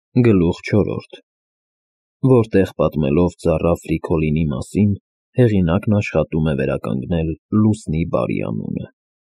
Գլուխ 4. Որտեղ պատմելով ծառա Ֆրիկոլինի մասին, հեղինակն աշխատում է վերականգնել Լուսնի բարի անունը։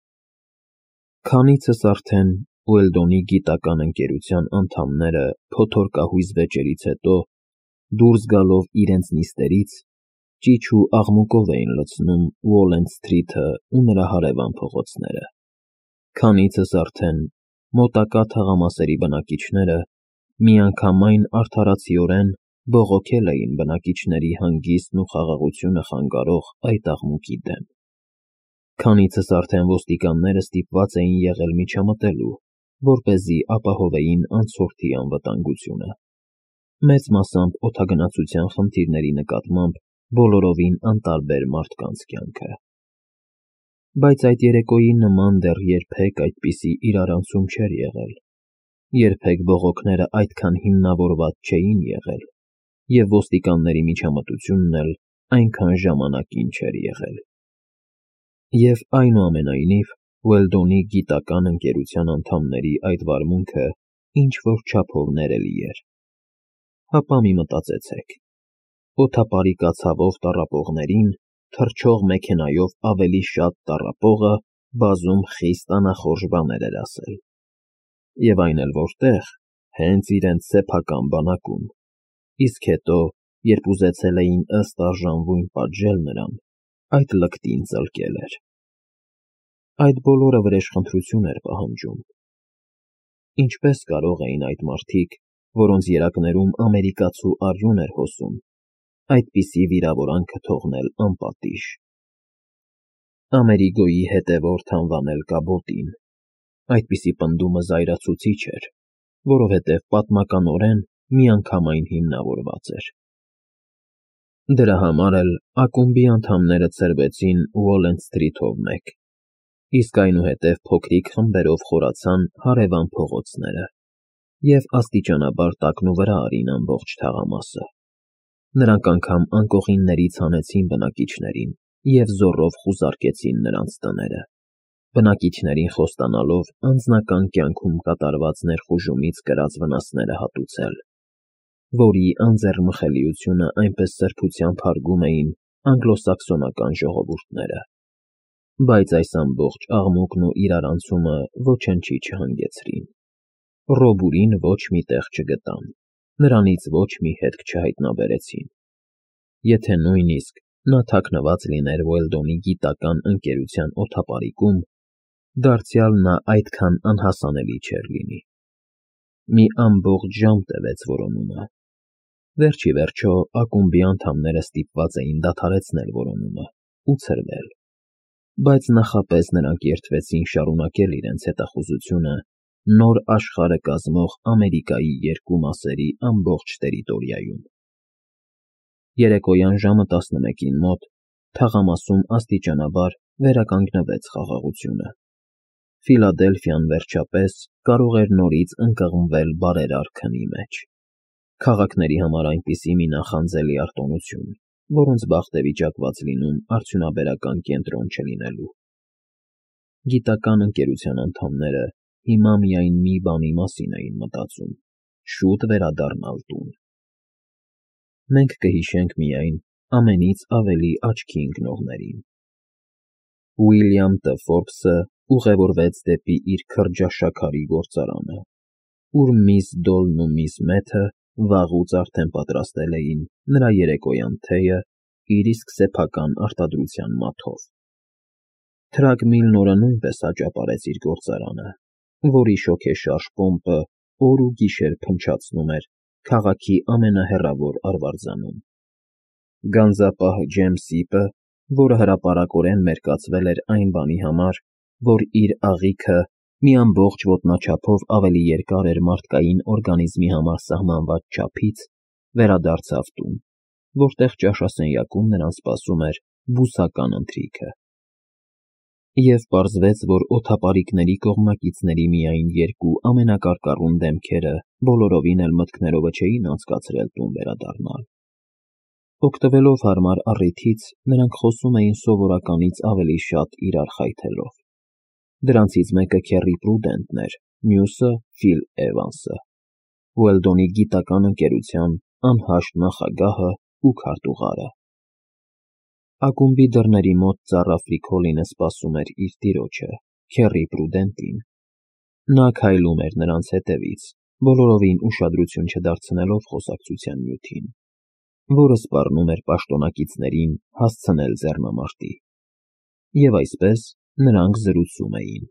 Քանիցս արդեն Ուելդոնի գիտական ընկերության անդամները փոթորկահույզ վեճերից հետո, դուրս գալով իրենց նիստերից, ճիչ ու աղմուկով էին լցնում Ուոլենդ Սթրիթը ու նրա հարևան փողոցները։ Քանիցս արդեն մոտակա թաղամասերի բնակիչները միանգամայն արդարացիորեն բողոքել էին բնակիչների հանգիստն ու խաղաղությունը խանգարող այդ աղմուկի դեմ։ Քանիցս արդեն ոստիկանները ստիպված էին եղել միջամտելու, որպեսզի ապահովեին անցորդի անվտանգությունը, մեծ մասամբ օդագնացության խնդիրների նկատմամբ բոլորովին անտարբեր մարդկանց կյանքը։ Բայց այդ երեկոյի նման դեռ երբեք այդպիսի իրարանցում չէր եղել, երբեք բողոքները այդքան հիմնավորված չէին եղել, և ոստիկանների միջամտությունն էլ այնքան ժամանակին չէր եղել։ Եվ այնուամենայնիվ, Ուելդոնի գիտական ընկերության անդամների այդ վարմունքը ինչ-որ չափով ներելի էր։ Հապա մի մտածեցեք. օդապարի կացավով տառապողներին թռչող մեքենայով ավելի շատ տառապողը բազում խիստ անախորժ բաներ էր ասել։ Եվ այն էլ որտեղ, հենց իրենց սեփական բանակում, իսկ հետո, երբ ուզեցել էին ըստ արժանվույն պատժել նրան, այդ լկտին ծլկել էր։ Այդ բոլորը վրեժխնդրություն էր պահանջում։ Ինչպե՞ս կարող էին այդ մարդիկ, որոնց երակներում ամերիկացու արյուն էր հոսում, այդպիսի վիրավորանքը թողնել անպատիժ։ Ամերիգոյի հետևորդ անվանել կաբոտին, այդպիսի պնդումը զայրացուցիչ էր, որովհետև պատմականորեն միանգամայն հիմնավորված էր։ Դրա համար էլ ակումբի անդամները ցրվեցին Ուոլենդ Սթրիթով մեկ, իսկ այնուհետև փոքրիկ խմբերով խորացան հարևան փողոցները և աստիճանաբար տակնուվրա արին ամբողջ թաղամասը։ Նրանք անգամ անկողիններից հանեցին բնակիչներին և զոռով խուզարկեցին նրանց տները, բնակիչներին խոստանալով անձնական կյանքում կատարված ներխուժումից կրած վնասները հատուցել, որի անձեռմխելիությունը այնպես սրբությամբ հարգում էին անգլոսաքսոնական ժողովուրդները։ Բայց այս ամբողջ աղմուկն ու իրարանցումը ոչնչի չհանգեցրին։ Ռոբուրին ոչ մի տեղ չգտան, նրանից ոչ մի հետք չհայտնաբերեցին։ Եթե նույնիսկ նա թաքնված լիներ Ուելդոնի գիտական ընկերության օդապարիկում, դարձյալ նա այդքան անհասանելի չէր լինի։ Մի ամբողջ ժամ տևեց որոնումը։ Վերջ ի վերջո ակումբի անդամները ստիպված էին դադարեցնել որոնումը ու ցրվել։ Բայց նախապես նրանք երդվեցին շարունակել իրենց հետախուզությունը նոր աշխարհը կազմող Ամերիկայի երկու մասերի ամբողջ տերիտորիայում։ Երեկոյան ժամը 11-ին մոտ թաղամասում աստիճանաբար վերականգնվեց խաղաղությունը։ Ֆիլադելֆիան, վերջապես, կարող էր նորից ընկղմվել բարերար քնի մեջ։ Քաղաքների համար այնպիսի մի նախանձելի արտոնություն, որոնց բախտ է վիճակված լինում արդյունաբերական կենտրոն չլինելու։ Գիտական ընկերության անդամները հիմա միայն մի բանի մասին էին մտածում՝ շուտ վերադառնալ տուն։ Մենք կհիշենք միայն ամենից ավելի աչքի ընկնողներին։ Ուիլյամ Տ. Ֆորբսը ուղևորվեց դեպի իր քրջաշաքարի գործարանը, ուր միս Դոլն ու միս Մեթը վաղուց արդեն պատրաստել էին նրա երեկոյան թեյը իր իսկ սեփական արտադրության մաթով։ Թրակ Միլնորը նույնպես աճապարեց իր գործարանը, որի շոգեշարժ պոմպը օր ու գիշեր փնչացնում էր քաղաքի ամենահեռավոր արվարձանում։ Գանձապահ Ջեմ Սիպը, որը հրապարակորեն մերկացվել էր այն բանի համար, որ իր աղիքը մի ամբողջ ոտնաչափով ավելի երկար էր մարդկային օրգանիզմի համար սահմանված չափից, վերադարձավ տուն, որտեղ ճաշասենյակում նրան սպասում էր բուսական ընթրիքը։ Եվ պարզվեց, որ օդապարիկների կողմնակիցների միայն երկու ամենակարկառուն դեմքերը բոլորովին էլ մտքներովը չէին անցկացրել տուն վերադառնալ։ Օգտվելով հարմար առիթից, նրանք խոսում էին սովորականից ավելի շատ իրար խայթելով։ Դրանցից մեկը Քեռի Պրուդենտն էր, մյուսը՝ Ֆիլ Էվանսը։ Ուելդոնի գիտական ընկերության անհաշտ նախագահը ու քարտուղարը։ Ակումբի դռների մոտ ծառա Ֆրիկոլինը սպասում էր իր տիրոջը, Քեռի Պրուդենտին։ Նա քայլում էր նրանց հետևից, բոլորովին ուշադրություն չդարձնելով խոսակցության նյութին, որը սպառնում էր պաշտոնակիցներին հասցնել ձեռնամարտի։ Եվ այսպես նրանք զրուցում էին։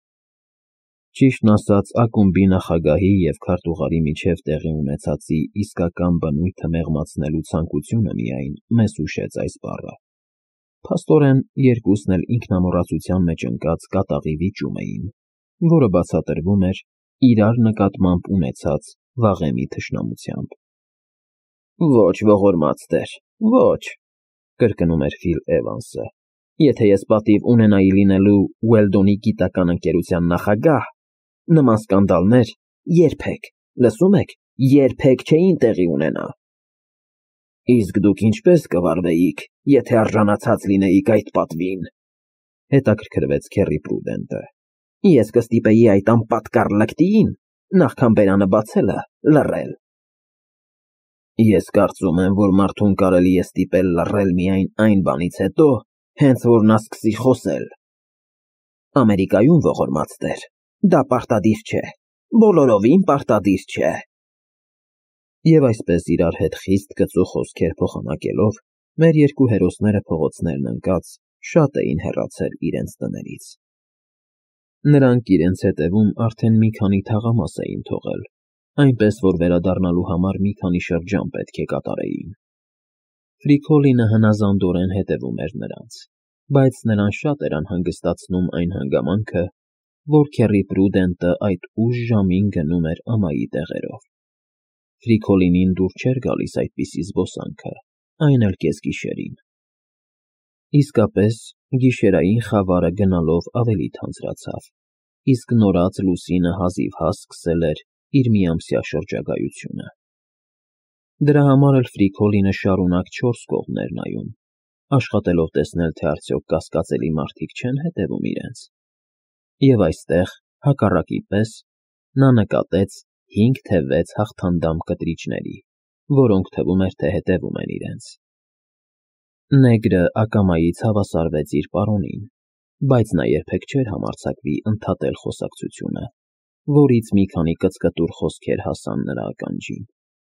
Ճիշտն ասած, ակումբի նախագահի և քարտուղարի միջև տեղի ունեցածի իսկական բնույթը մեղմացնելու ցանկությունը միայն մեզ հուշեց այս բառը։ Փաստորեն, երկուսն էլ ինքնամոռացության մեջ ընկած կատաղի վիճում էին, որը բացատրվում էր իրար նկատմամբ ունեցած վաղեմի թշնամությամբ։ «Ոչ, ողորմած տեր, ոչ», կրկնում էր Ֆիլ Էվանսը։ «Եթե ես պատիվ ունենայի լինելու Ուելդոնի գիտական ընկերության նախագահ, նման սկանդալներ երբեք, լսում եք, երբեք չէին տեղի ունենա»։ «Իսկ դուք ինչպես կվարվեիք, եթե արժանացած լինեիք այդ պատվին», հետաքրքրվեց Քեռի Պրուդենտը։ «Ես կստիպեի այդ անպատկառ լկտիին, նախքան բերանը բացելը, լռել»։ «Ես կարծում եմ, որ մարդուն կարելի է ստիպել լռել միայն այն բանից հետո, հենց որ նա սկսի խոսել»։ «Ամերիկայում, ողորմած տեր, դա պարտադիր չէ, բոլորովին պարտադիր չէ»։ Եվ այսպես իրար հետ խիստ գծու խոսքեր փոխանակելով, մեր երկու հերոսները փողոցներն ընկած շատ էին հեռացել իրենց տներից։ Նրանք իրենց հետևում արդեն մի քանի թաղամաս էին թողել, այնպես որ վերադառնալու համար մի քանի շրջան պետք է կատարեին։ Ֆրիկոլինը հնազանդորեն հետևում էր նրանց, բայց նրան շատ էր անհանգստացնում այն հանգամանքը, որ Քեռի Պրուդենտը այդ ուշ ժամին գնում էր ամայի տեղերով։ Ֆրիկոլինին դուր չէր գալիս այդպիսի զբոսանքը, այն էլ կեսգիշերին։ Իսկապես, գիշերային խավարը գնալով ավելի թանձրացավ, իսկ նորած լուսինը հազիվհազ սկսել էր իր միամսյա շրջագայությունը։ Դրա համար էլ Ֆրիկոլինը շարունակ չորս կողմն էր նայում, աշխատելով տեսնել, թե արդյոք կասկածելի մարդիկ չեն հետևում իրենց։ Եվ այստեղ, հակառակի պես, նա նկատեց 5 թե 6 հաղթանդամ կտրիչների, որոնք թվում էր, թե հետևում են իրենց։ Նեգրը ակամայից հավասարվեց իր պարոնին, բայց նա երբեք չէր համարձակվի ընդհատել խոսակցությունը, որից մի քանի կծկտուր խոսքեր հասան նրա ականջին։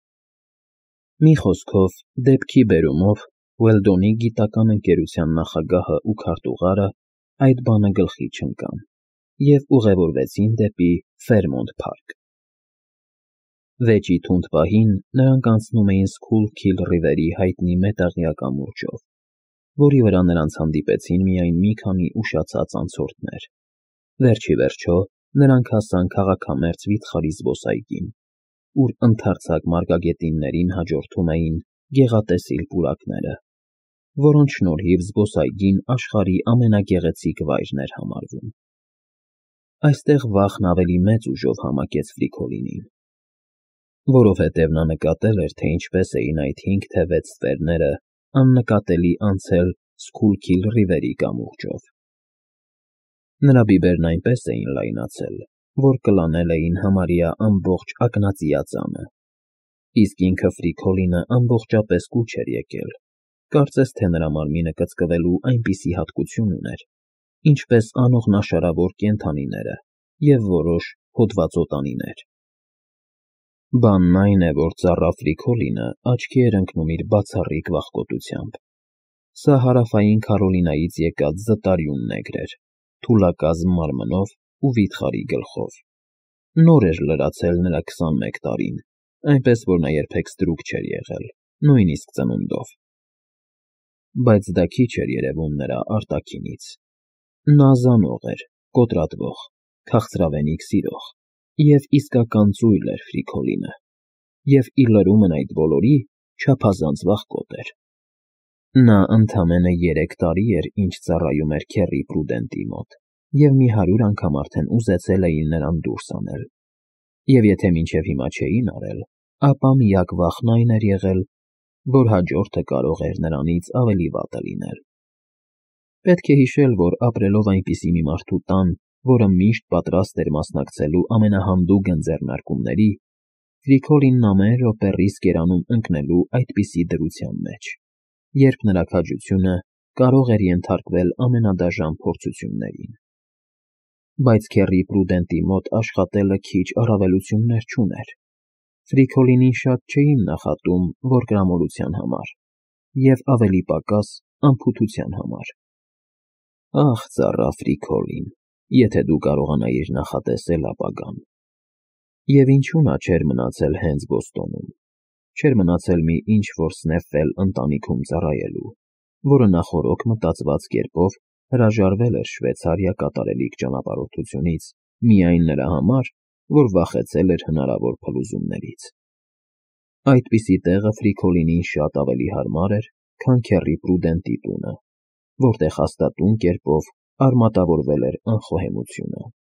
Մի խոսքով, դեպքի բերումով, Ուելդոնի գիտական ընկերության նախագահը ու քարտուղարը այդ բանը գլխի չընկան և ուղևորվեցին դեպի Ֆերմոնտ Փարք։ Վեճի թունդ պահին նրանք անցնում էին Սքուլքիլ Ռիվերի հայտնի մետաղյա կամուրջով, որի վրա նրանց հանդիպեցին միայն մի քանի ուշացած անցորդներ։ Վերջ ի վերջո նրանք հասան քաղաքամերձ վիթխարի զբոսայգին, ուր ընդարձակ մարգագետիններին հաջորդում էին գեղատեսիլ պուրակները, որոնց շնորհիվ զբոսայգին աշխարհի ամենագեղեցիկ վայրն էր համարվում։ Այստեղ վախն ավելի մեծ ուժով համակեց Ֆրիկոլինին, որովհետև նա նկատել էր, թե ինչպես էին այդ 5 թե 6 ստվերները աննկատելի անցել Սքուլքիլ Ռիվերի կամուրջով։ Նրա բիբերն այնպես էին լայնացել, որ կլանել էին համարյա ամբողջ ակնածիածանը, իսկ ինքը Ֆրիկոլինը ամբողջապես կուչ էր եկել, կարծես թե նրա մարմինը կծկվելու այնպիսի հատկություն ուներ, ինչպես անողնաշարավոր կենդանիները և որոշ հոդվածոտանիներ։ Բանն այն է, որ ծառա Ֆրիկոլինը աչքի էր ընկնում իր բացառիկ վախկոտությամբ։ Սա Հարավային Քարոլինայից եկած զտարյուն նեգր էր, թուլակազմ մարմնով ու վիթխարի գլխով։ Նոր էր լրացել նրա 21 տարին, այնպես որ նա երբեք ստրուկ չէր եղել, նույնիսկ ծնունդով։ Բայց դա քիչ էր երևում նրա արտաքինից։ Նա զանաղ էր, կոտրատվող, քաղցրավենիք սիրող և իսկական ծույլ էր Ֆրիկոլինը, և իր լրումն այդ բոլորի չափազանց վախկոտ էր։ Նա ընդամենը 3 տարի էր, ինչ ծառայում էր Քեռի Պրուդենտի մոտ, և մի 100 անգամ արդեն ուզեցել էին նրան դուրս անել, և եթե մինչև հիմա չէին արել, ապա միակ վախն այն էր եղել, որ հաջորդը կարող էր նրանից ավելի վատը լինել։ Պետք է հիշել, որ ապրելով այնպիսի մի մարդու տան, որը միշտ պատրաստ էր մասնակցելու ամենահանդուգն ձեռնարկումների, Ֆրիկոլինն ամեն րոպե ռիսկ էր անում ընկնելու այդպիսի դրության մեջ, երբ նրա քաջությունը կարող էր ենթարկվել ամենադաժան փորձություններին։ Բայց քեռի Պրուդենտի մոտ աշխատելը քիչ առավելություններ չուներ։ Ֆրիկոլինին շատ չէին նախատում որգրամոլության համար և ավելի պակաս անփութության համար։ Ախ, ծառա Ֆրիկոլին, եթե դու կարողանայիր նախատեսել ապագան… Եվ ինչու նա չէր մնացել հենց Բոստոնում, չէր մնացել մի ինչ֊որ Սնեֆել ընտանիքում ծառայելու, որը նախօրոք մտածված կերպով հրաժարվել էր Շվեյցարիա կատարելիք ճանապարհորդությունից միայն նրա համար, որ վախեցել էր հնարավոր փլուզումներից։ Այդպիսի տեղը Ֆրիկոլինին շատ ավելի հարմար էր, քան քեռի Պրուդենտի տունը, որտեղ հաստատուն կերպով արմատավորվել էր անխոհեմությունը։